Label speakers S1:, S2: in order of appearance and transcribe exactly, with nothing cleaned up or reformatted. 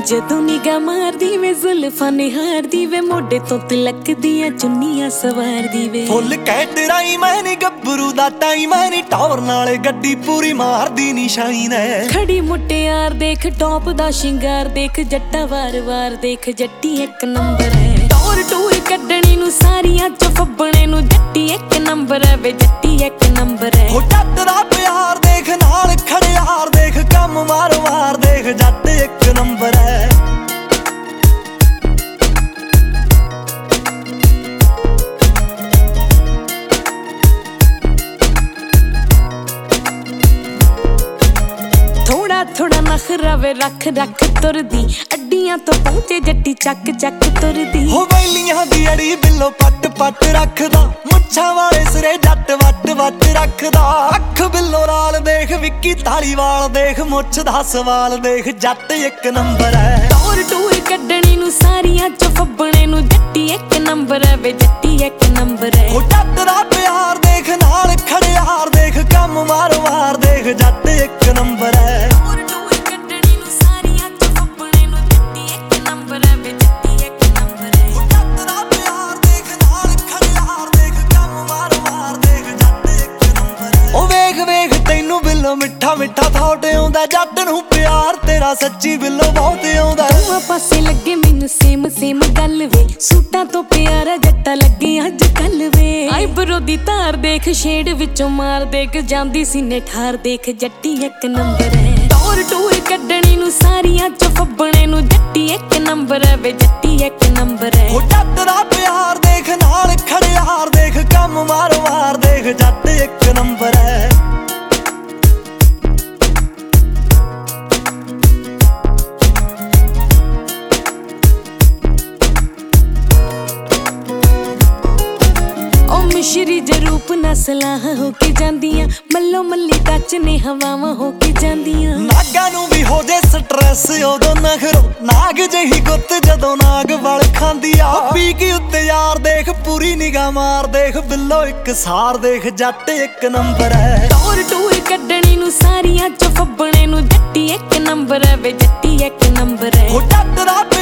S1: ਜਦੋਂ ਨਿਗਾਹ ਮਾਰਦੀ ਵੇ ਜ਼ੁਲਫਾਂ ਨਿਹਾਰਦੀ ਵੇ ਮੋਢੇ ਤੋਂ ਤਿਲਕ ਦੀਆਂ ਚੁੰਨੀਆਂ ਸਵਾਰਦੀ ਵੇ
S2: ਫੁੱਲ ਕੈਟਰਾਈ ਮੈਂ ਨੀ ਗੱਭਰੂ ਦਾ ਟਾਈਮ ਐ ਨੀ ਟੌਰ ਨਾਲੇ ਗੱਡੀ ਪੂਰੀ ਮਾਰਦੀ ਨੀ ਸ਼ਾਈਨ ਐ
S1: ਖੜੀ ਮੁਟਿਆਰ ਦੇਖ ਟੌਪ ਦਾ ਸ਼ਿੰਗਾਰ ਦੇਖ ਜੱਟਾ ਵਾਰ-ਵਾਰ ਦੇਖ ਜੱਟੀ ਇੱਕ ਨੰਬਰ ਹੈ ਟੌਰ ਟੂਰ ਕੱਢਣੀ ਨੂੰ ਸਾਰੀਆਂ ਚ ਫੱਬਣੇ ਨੂੰ ਜੱਟੀ ਇੱਕ ਨੰਬਰ ਹੈ ਵੇ ਜੱਟੀ ਇੱਕ ਨੰਬਰ ਹੈ
S2: ਹੋ ਜੱਟ ਦਾ ਪਿਆਰ ਦੇਖ ਨਾਲ ਖੜਿਆਰ ਦੇਖ ਕੰਮ ਮਾਰ ਮਾਰ ਦੇਖ ਜੱਟ ਇੱਕ ਨੰਬਰ ਹੈ
S1: ਥੋੜਾ ਥੋੜਾ ਨਖਰਾ ਵੇ ਰੱਖ ਰੱਖ ਤੁਰਦੀ ਅੱਡੀਆਂ ਤੋਂ ਪਹੁੰਚੇ ਜੱਟੀ ਚੱਕ ਚੱਕ ਤੁਰਦੀ
S2: ਹੋ ਵੈਲੀਆਂ ਦੀ ਅੜੀ ਬਿੱਲੋ ਪੱਟ ਪੱਟ ਰੱਖਦਾ ਮੁੱਛਾਂ ਵਾਲੇ ਸਿਰੇ ਜੱਟ ਵੱਟ ਵੱਟ ਰੱਖਦਾ ਅੱਖ ਬਿੱਲੋ ਲਾਲ ਦੇਖ ਵਿੱਕੀ ਧਾਲੀਵਾਲ ਦੇਖ ਮੁੱਛ ਦਾ ਸਵਾਲ ਦੇਖ ਜੱਟ ਇੱਕ ਨੰਬਰ ਹੈ
S1: ਟੌਰ ਟੂਰ ਕੱਢਣੀ ਨੂੰ ਸਾਰੀਆਂ ਚ ਫੱਬਣੇ ਨੂੰ ਜੱਟੀ ਇੱਕ ਨੰਬਰ ਹੈ ਵੇ ਜੱਟੀ ਇੱਕ ਨੰਬਰ ਹੈ
S2: ਹੋ ਜੱਟ ਦਾ ਪਿਆਰ ਦੇਖ ਨਾਲ ਖੜਿਆਰ ਦੇਖ ਕੰਮ ਮਾਰ ਮਾਰ ਦੇਖ ਜੱਟ ਇੱਕ ਨੰਬਰ ਹੈ ਮਿੱਠਾ ਮਿੱਠਾ ਥਾਟ ਆਉਂਦਾ ਜੱਟ ਨੂੰ ਪਿਆਰ ਤੇਰਾ ਸੱਚੀ ਬਿੱਲੋ ਬਹੁਤ ਆਉਂਦਾ
S1: ਦੋਵਾਂ ਪਾਸੇ ਲੱਗੇ ਮੈਨੂੰ ਸੇਮ ਸੇਮ ਗੱਲ ਵੇ ਸੂਟਾਂ ਤੋਂ ਪਿਆਰਾ ਜੱਟਾ ਲੱਗੇ ਅੱਜ ਕੱਲ ਵੇ ਆਈਬਰੋ ਦੀ ਧਾਰ ਦੇਖ ਸ਼ੇਡ ਵਿੱਚੋਂ ਮਾਰ ਦੇਖ ਜਾਂਦੀ ਸੀਨੇ ਠਾਰ ਦੇਖ ਜੱਟੀ ਇੱਕ ਨੰਬਰ ਹੈ ਟੌਰ ਟੂਰ ਕੱਢਣੀ ਨੂੰ ਸਾਰੀਆਂ ਚ ਫੱਬਣੇ ਨੂੰ ਜੱਟੀ ਇੱਕ ਨੰਬਰ ਹੈ ਵੇ ਜੱਟੀ ਇੱਕ ਨੰਬਰ ਹੈ
S2: ਹੋ ਜੱਟ ਦਾ ਪਿਆਰ ਦੇਖ ਨਾਲ ਖੜਿਆਰ ਦੇਖ ਕੰਮ ਮਾਰ ਮਾਰ ਦੇਖ ਜੱਟ ਇੱਕ ਨੰਬਰ ਹੈ
S1: ਸ਼੍ਰੀ ਜਰੂਪ ਨਸਲਾਂ ਹੋ ਕੇ ਜਾਂਦੀਆਂ ਮੱਲੋ ਮੱਲੀ ਟੱਚ ਨੇ ਹਵਾਵਾਂ ਹੋ ਕੇ ਜਾਂਦੀਆਂ
S2: ਨਾਗਾਂ ਨੂੰ ਵੀ ਹੋ ਜੇ ਸਟ੍ਰੈਸ ਉਦੋਂ ਨਖਰੋ ਨਾਗ ਜਿਹੀ ਗੁੱਤ ਜਦੋਂ ਨਾਗ ਵਲ ਖਾਂਦੀ ਆ ਪੀ ਕੇ ਉੱਤੇ ਯਾਰ ਦੇਖ ਪੂਰੀ ਨਿਗਾਹ ਮਾਰ ਦੇਖ ਬਿੱਲੋ ਇੱਕ ਸਾਰ ਦੇਖ ਜੱਟ ਇੱਕ ਨੰਬਰ ਹੈ
S1: ਟੌਰ ਟੂਰ ਕੱਢਣੀ ਨੂੰ ਸਾਰੀਆਂ ਚ ਫੱਬਣੇ ਨੂੰ ਜੱਟੀ ਇੱਕ ਨੰਬਰ ਹੈ ਵੇ ਜੱਟੀ ਇੱਕ ਨੰਬਰ ਹੈ
S2: ਹੋ ਜੱਟ ਦਾ